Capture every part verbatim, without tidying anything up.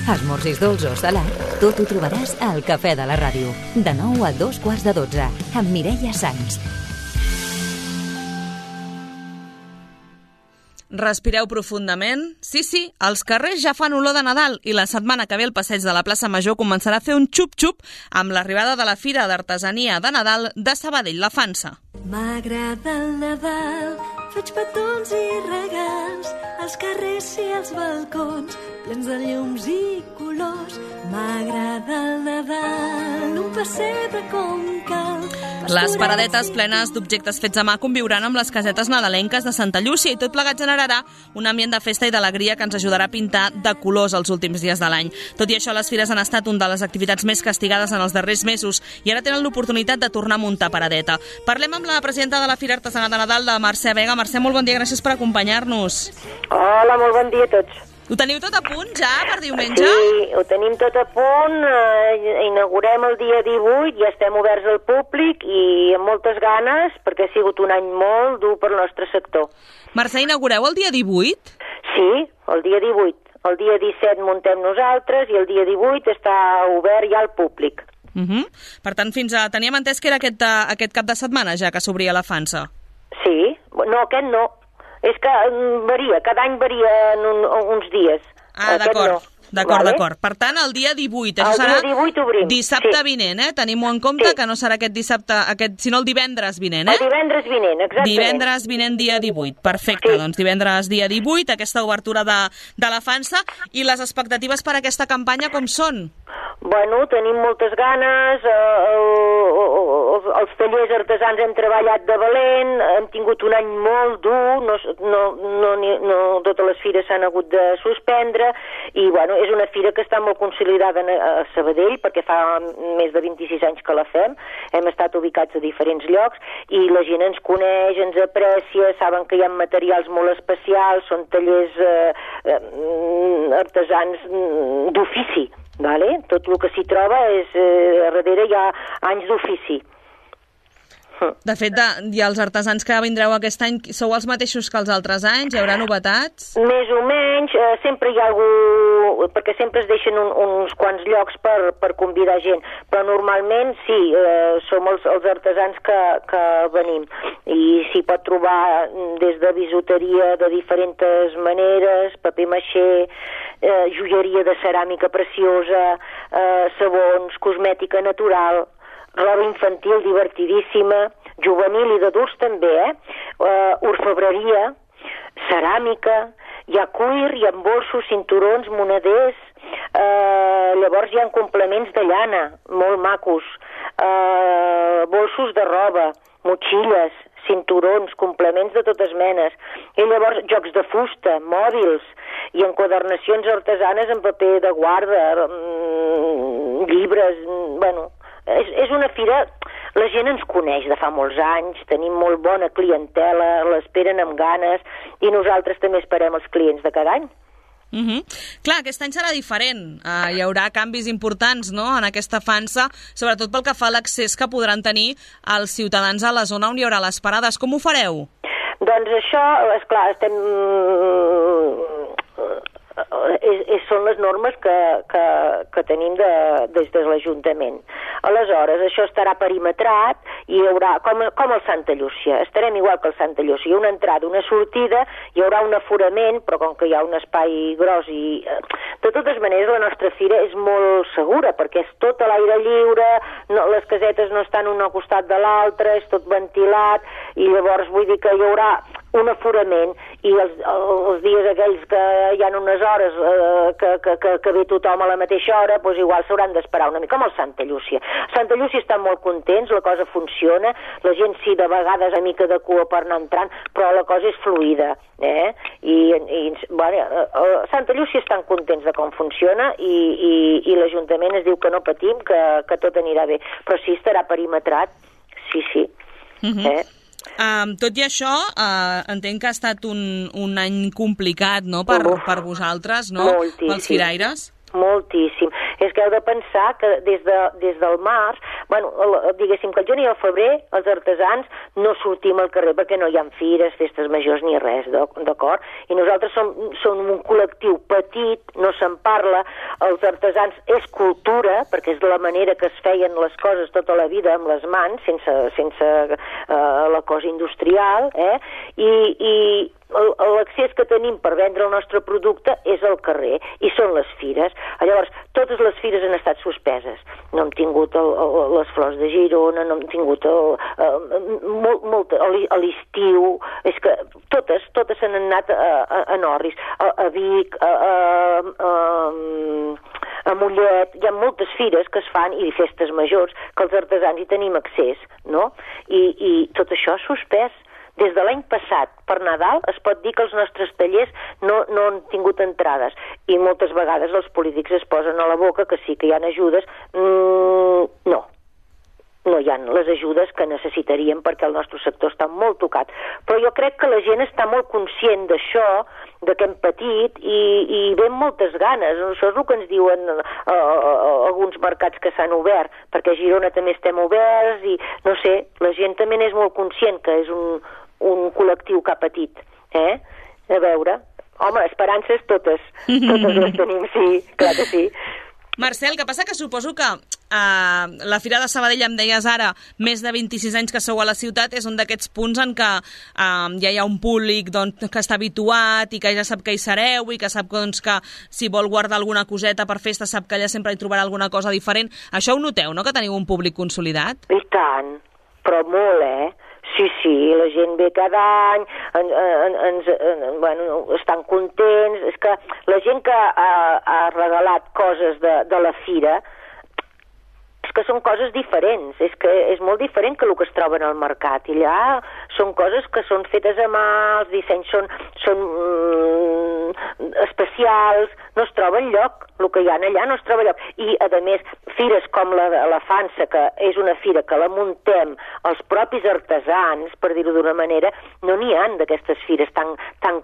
Esmorzis dolç o salat, tot ho trobaràs al Cafè de la Ràdio. De nou a dos quarts de dotze, amb Mireia Sans. Respireu profundament. Sí, sí, els carrers ja fan olor de Nadal i la setmana que ve el passeig de la plaça Major començarà a fer un xup-xup amb l'arribada de la Fira d'Artesania de Nadal de Sabadell, la Fansa. M'agrada el Nadal, faig petons i regals, als carrers i als balcons, plens de llums i colors. M'agrada el Nadal, un pessebre com cal. Les paradetes plenes d'objectes fets a mà conviuran amb les casetes nadalenques de Santa Llúcia i tot plegat generarà un ambient de festa i d'alegria que ens ajudarà a pintar de colors els últims dies de l'any. Tot i això, les fires han estat una de les activitats més castigades en els darrers mesos i ara tenen l'oportunitat de tornar a muntar paradeta. Parlem amb la presidenta de la Fira Artesana de Nadal, de Mercè Vega. Mercè, molt bon dia, gràcies per acompanyar-nos. Hola, molt bon dia a tots. Ho teniu tot a punt ja per diumenge? Sí, ho tenim tot a punt, eh, inaugurem el dia divuit, ja estem oberts al públic i amb moltes ganes perquè ha sigut un any molt dur per al nostre sector. Mercè, inaugureu el dia divuit? Sí, el dia divuit. El dia disset muntem nosaltres i el dia divuit està obert ja al públic. Uh -huh. Per tant, fins a... teníem entès que era aquest, uh, aquest cap de setmana ja que s'obria la Fansa. Sí, no, aquest no. És que varia, cada any varia en un, uns dies. Ah, d'acord, no. d'acord, vale? d'acord. Per tant, el dia divuit, això el serà dia divuit obrim. dissabte sí. vinent, eh? Tenim-ho en compte, sí. que no serà aquest dissabte, aquest, sinó el divendres vinent, eh? El divendres vinent, exactament. Divendres vinent, dia divuit. Perfecte, sí. Doncs divendres, dia divuit, aquesta obertura de, de la Fansa. I les expectatives per a aquesta campanya com són? Bueno, tenim moltes ganes, eh, els, els tallers artesans hem treballat de valent, hem tingut un any molt dur, no, no, no, no totes les fires s'han hagut de suspendre, i bueno, és una fira que està molt consolidada a Sabadell, perquè fa més de vint-i-sis anys que la fem, hem estat ubicats a diferents llocs, i la gent ens coneix, ens aprecia, saben que hi ha materials molt especials, són tallers eh, eh, artesans d'ofici. Vale? Tot el que s'hi troba és, eh, a darrere hi ha anys d'ofici. De fet, de, i els artesans que vindreu aquest any sou els mateixos que els altres anys? Hi haurà novetats? Més o menys, eh, sempre hi ha algú, perquè sempre es deixen un, uns quants llocs per, per convidar gent, però normalment sí, eh, som els, els artesans que, que venim, i s'hi pot trobar des de bisuteria de diferents maneres, paper maixé, eh, joieria de ceràmica preciosa, eh, sabons, cosmètica natural, roba infantil divertidíssima, juvenil i d'adults també, eh? Uh, orfebreria, ceràmica, hi ha cuir, hi ha bolsos, cinturons, moneders, uh, llavors hi ha complements de llana, molt macos, uh, bolsos de roba, motxilles, cinturons, complements de totes menes, i llavors jocs de fusta, mòbils, i enquadernacions artesanes en paper de guarda, mm, llibres, mm, bueno... És, és una fira, la gent ens coneix de fa molts anys, tenim molt bona clientela, l'esperen amb ganes, i nosaltres també esperem els clients de cada any. Uh -huh. Clar, aquest any serà diferent. Uh, hi haurà canvis importants, no?, en aquesta Fansa, sobretot pel que fa a l'accés que podran tenir els ciutadans a la zona on hi haurà les parades. Com ho fareu? Doncs això, esclar, estem... És, és, són les normes que, que, que tenim de, des de l'Ajuntament. Aleshores, això estarà perimetrat i hi haurà, com, com el Santa Llúcia, estarem igual que el Santa Llúcia, hi ha una entrada, una sortida, hi haurà un aforament, però com que hi ha un espai gros i... De totes maneres, la nostra fira és molt segura, perquè és tot a l'aire lliure, no, les casetes no estan un al costat de l'altre, és tot ventilat, i llavors vull dir que hi haurà un aforament, i els, els dies aquells que hi ha unes hores eh, que, que, que, que ve tothom a la mateixa hora, doncs igual s'hauran d'esperar una mica, com el Santa Llúcia. Santa Llúcia està molt contents, la cosa funciona, la gent sí, de vegades una mica de cua per anar entrant, però la cosa és fluida, eh? I, i bueno, Santa Llúcia estan contents de com funciona, i, i, i l'Ajuntament es diu que no patim, que, que tot anirà bé, però sí estarà perimetrat, sí, sí, uh-huh. eh? Um, tot i això, uh, entenc que ha estat un, un any complicat, no?, per, uh, per vosaltres, no?, moltíssim. pels firaires. moltíssim. És que heu de pensar que des, de, des del març, bueno, el, diguéssim que el gener i el febrer els artesans no sortim al carrer perquè no hi ha fires, festes majors ni res, d'acord? I nosaltres som, som un col·lectiu petit, no se'n parla, els artesans és cultura, perquè és la manera que es feien les coses tota la vida amb les mans, sense, sense uh, la cosa industrial, eh? I, i l'accés que tenim per vendre el nostre producte és al carrer, i són les fires. Llavors, totes les fires han estat suspeses. No hem tingut el, el, les flors de Girona, no hem tingut el, el, molt, molt, a l'estiu, és que totes, totes s'han anat a, a, a Norris, a, a Vic, a, a, a, a Mollet, hi ha moltes fires que es fan, i festes majors, que els artesans hi tenim accés, no? I, i tot això ha suspès. Des de l'any passat, per Nadal, es pot dir que els nostres tallers no, no han tingut entrades, i moltes vegades els polítics es posen a la boca que sí que hi ha ajudes. Mm, no, no hi ha les ajudes que necessitaríem perquè el nostre sector està molt tocat. Però jo crec que la gent està molt conscient d'això, de que hem patit, i, i ven moltes ganes. Això és el que ens diuen uh, uh, uh, alguns mercats que s'han obert, perquè a Girona també estem oberts, i no sé, la gent també n'és molt conscient que és un, un col·lectiu que ha patit, eh? A veure, home, esperances totes, totes les tenim, sí, clar que sí. Marcel, que passa que suposo que uh, la Fira de Sabadell, em deies ara, més de vint-i-sis anys que sou a la ciutat, és un d'aquests punts en què uh, ja hi ha un públic doncs, que està habituat i que ja sap que hi sereu i que sap doncs, que si vol guardar alguna coseta per festa sap que allà sempre hi trobarà alguna cosa diferent. Això ho noteu, no?, que teniu un públic consolidat? I tant, però molt, eh? Sí, sí, la gent ve cada any, en, en, ens, en, bueno, estan contents. És que la gent que ha, ha regalat coses de, de la fira, és que són coses diferents, és que és molt diferent que el que es troben al mercat. I allà són coses que són fetes a mà, els dissenys són, són mm, especials, no es troba enlloc. El que hi ha allà no es troba enlloc. I, a més, fires com la, la Fansa, que és una fira que la muntem els propis artesans, per dir-ho d'una manera, no n'hi ha d'aquestes fires tan, tan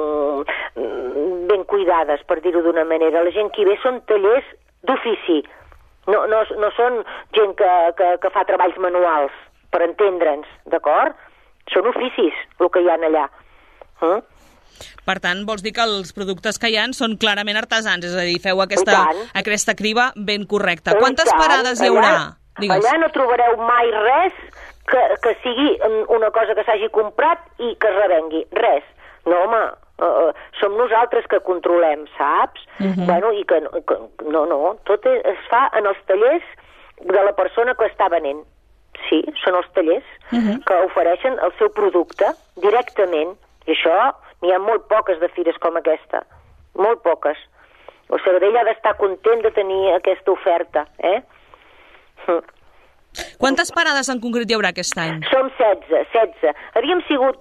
mm, ben cuidades, per dir-ho d'una manera. La gent que hi ve són tallers d'ofici. No, no, no són gent que, que, que fa treballs manuals, per entendre'ns, d'acord? Són oficis, el que hi ha allà. Mm? Per tant, vols dir que els productes que hi ha són clarament artesans, és a dir, feu aquesta, aquesta criba ben correcta. I Quantes tant, parades hi haurà? Allà, allà no trobareu mai res que, que sigui una cosa que s'hagi comprat i que es revengui. Res. No, home, uh, som nosaltres que controlem, saps? Uh-huh. Bueno, i que, que no, no, tot es, es fa en els tallers de la persona que està venent. Sí, són els tallers uh-huh. que ofereixen el seu producte directament. I això n'hi ha molt poques de fires com aquesta. Molt poques. O Sabadell ha d'estar content de tenir aquesta oferta, eh? Hm. Quantes parades en concret hi haurà aquest any? Som setze, setze. Havíem sigut,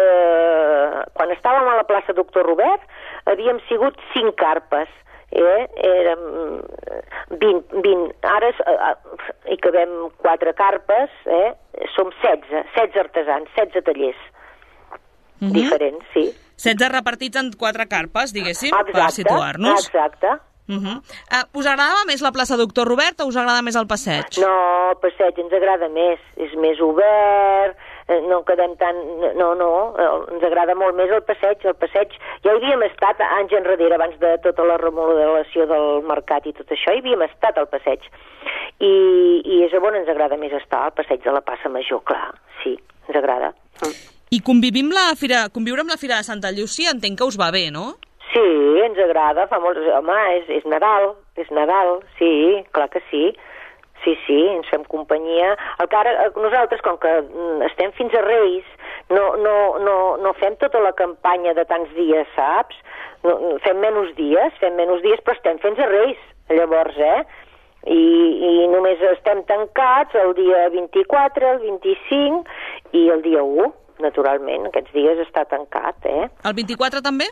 eh, quan estàvem a la plaça Doctor Robert, havíem sigut cinc carpes. Eh? Érem vint, vint. Ara eh, hi cabem quatre carpes, eh? Som setze, setze artesans, setze tallers. Mm-hmm. Diferents, sí. setze repartits en quatre carpes, diguéssim, exacte, per situar-nos. Exacte. Uh-huh. Uh, us agradava més la plaça Doctor Robert o us agrada més el passeig? No, el passeig ens agrada més, és més obert, no quedem tan... No, no, ens agrada molt més el passeig. El passeig, ja hi havíem estat anys enrere, abans de tota la remodelació del mercat i tot això, hi havíem estat al passeig. I, i és on ens agrada més estar, al passeig de la Plaça Major, clar, sí, ens agrada. Mm. I convivim la fira, conviure amb la Fira de Santa Llúcia entenc que us va bé, no? Sí, ens agrada, fa molts... Home, és, és Nadal, és Nadal, sí, clar que sí. Sí, sí, ens fem companyia. El que ara, nosaltres, com que estem fins a Reis, no, no, no, no fem tota la campanya de tants dies, saps? No, fem menys dies, fem menys dies, però estem fins a Reis, llavors, eh? I, i només estem tancats el dia vint-i-quatre, el vint-i-cinc i el dia u, naturalment. Aquests dies està tancat, eh? El vint-i-quatre també?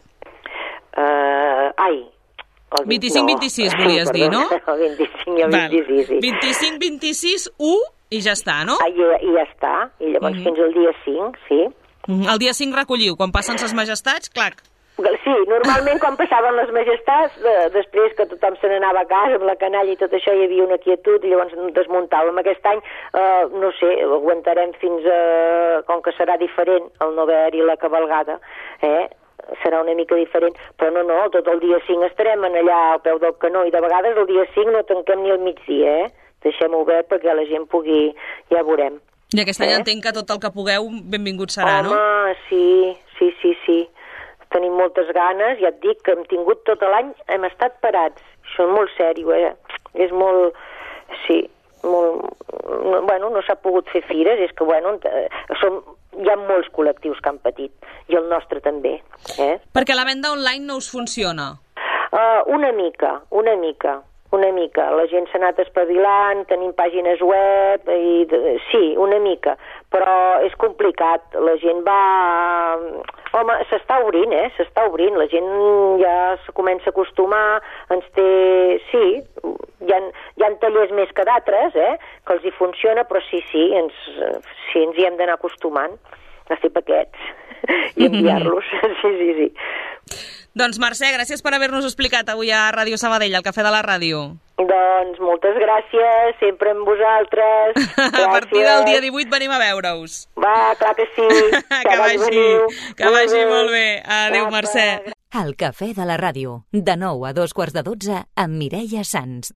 Uh, ai, vint-i-cinc vint-i-sis no, volies dir, no? El vint-i-cinc i el vint-i-sis, sí. vint-i-cinc vint-i-sis, u i ja està, no? Ah, i, i ja està, i llavors mm-hmm. fins al dia cinc, sí. Mm-hmm. El dia cinc recolliu, quan passen ses majestats, clac. sí, normalment quan passaven les majestats, de, després que tothom se n'anava a casa amb la canalla i tot això, hi havia una quietud i llavors desmuntàvem. Aquest any, eh, no sé, aguantarem fins a... com que serà diferent el no haver-hi la cavalgada, eh? Serà una mica diferent, però no, no, tot el dia cinc estarem allà al peu del canó i de vegades el dia cinc no tanquem ni al migdia, eh? Deixem-ho obert perquè la gent pugui... ja veurem. I aquest any eh? entenc que tot el que pugueu benvingut serà, Home, no? Home, sí, sí, sí, sí. Tenim moltes ganes, ja et dic que hem tingut tot l'any, hem estat parats. Això és molt sèrio, eh? És molt... sí, molt... bueno, no s'ha pogut fer fires, és que, bueno, som... hi ha molts col·lectius que han patit, i el nostre també, eh? Perquè la venda online no us funciona? Uh, una mica, una mica. Una mica, la gent s'ha anat espavilant, tenim pàgines web, i, sí, una mica, però és complicat, la gent va... Home, s'està obrint, eh? S'està obrint, la gent ja se comença a acostumar, ens té... Sí, hi ha, hi ha tallers més que d'altres, eh? Que els hi funciona, però sí, sí, ens, sí, ens hi hem d'anar acostumant a fer paquets i enviar-los, sí, sí, sí. Doncs Mercè, gràcies per haver-nos explicat avui a Ràdio Sabadell, al Cafè de la Ràdio. Doncs moltes gràcies, sempre amb vosaltres. Gràcies. A partir del dia divuit venim a veure-us. Va, clar que sí. Que, que vagi, que vagi molt bé. Adéu, Mercè. El Cafè de la Ràdio, de nou a dos quarts de dotze, amb Mireia Sans.